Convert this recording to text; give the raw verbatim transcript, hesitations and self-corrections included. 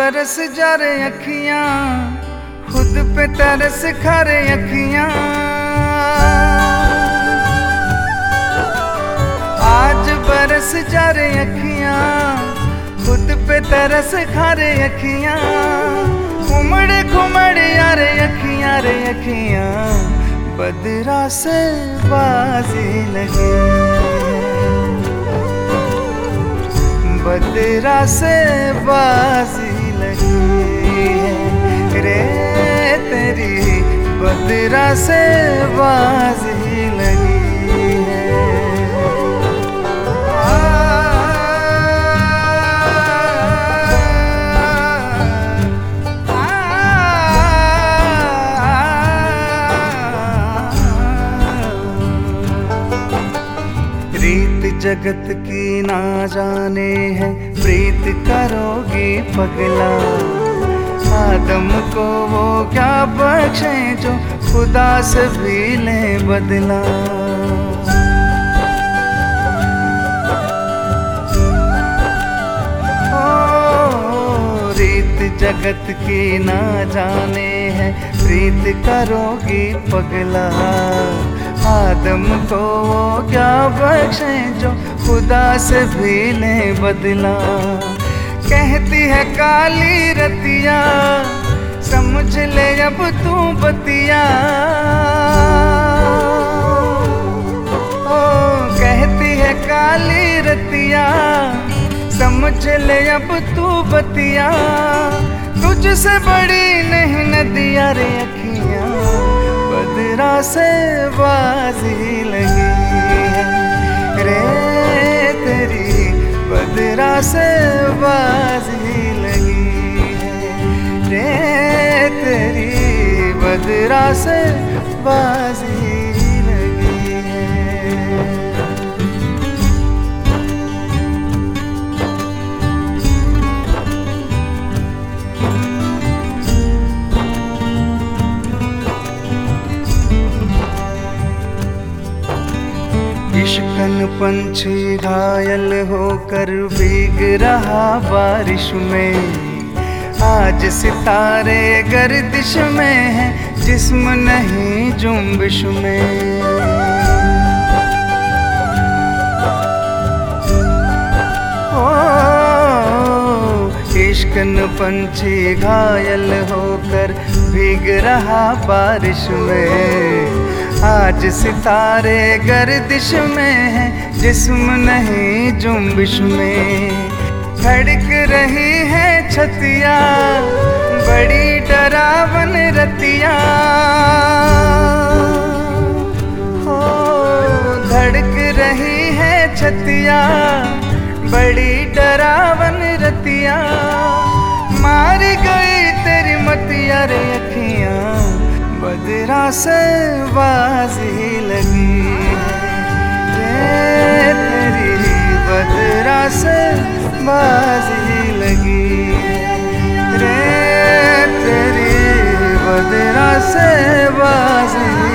बरस जा रे अखियां, खुद पे तरस खा रे अखियां। आज बरस जा रे अखियां, खुद पे तरस खा रे अखियां। घुमड़ घुमड़ यारे अखियां रे अखियां, बदरा से बाजी लगी, बदरा से बाजी लगी है रे तेरी, बदरा से बाजी लगी है। रीत जगत की ना जाने है, प्रीत करोगी पगला। आदम को वो क्या बख्शे जो खुदा से भी ले बदला। ओ रीत जगत की ना जाने है, प्रीत करोगी पगला। आदम को वो क्या बख्शे जो खुदा से भी ले बदला। कहती है काली रतिया, समझ ले अब तू बतिया। ओ कहती है काली रतिया, समझ ले अब तू बतिया। तुझसे बड़ी नहीं नदिया रे अखियां, बदरा से बाजी लगी है रे तेरी, बदरा से बाजी लगी है रे तेरी, बदरा से बाजी लगी है। इश्कन पंछी घायल होकर भीग रहा बारिश में। आज सितारे गर्दिश में है, जिस्म नहीं जुम्बिश में। ओ इश्कन पंछी घायल होकर भीग रहा बारिश में। आज सितारे गर्दिश में है, जिस्म नहीं जुम्बिश में। धड़क रही है छतिया, बड़ी डरावन रतिया। हो धड़क रही है छतिया, बड़ी डरावन रतिया। मार गई तेरी मतिया रे अखियां, बदरा से बाजी लगी है तेरी, बदरा से बाजी लगी रे तेरी, बदरा से बाजी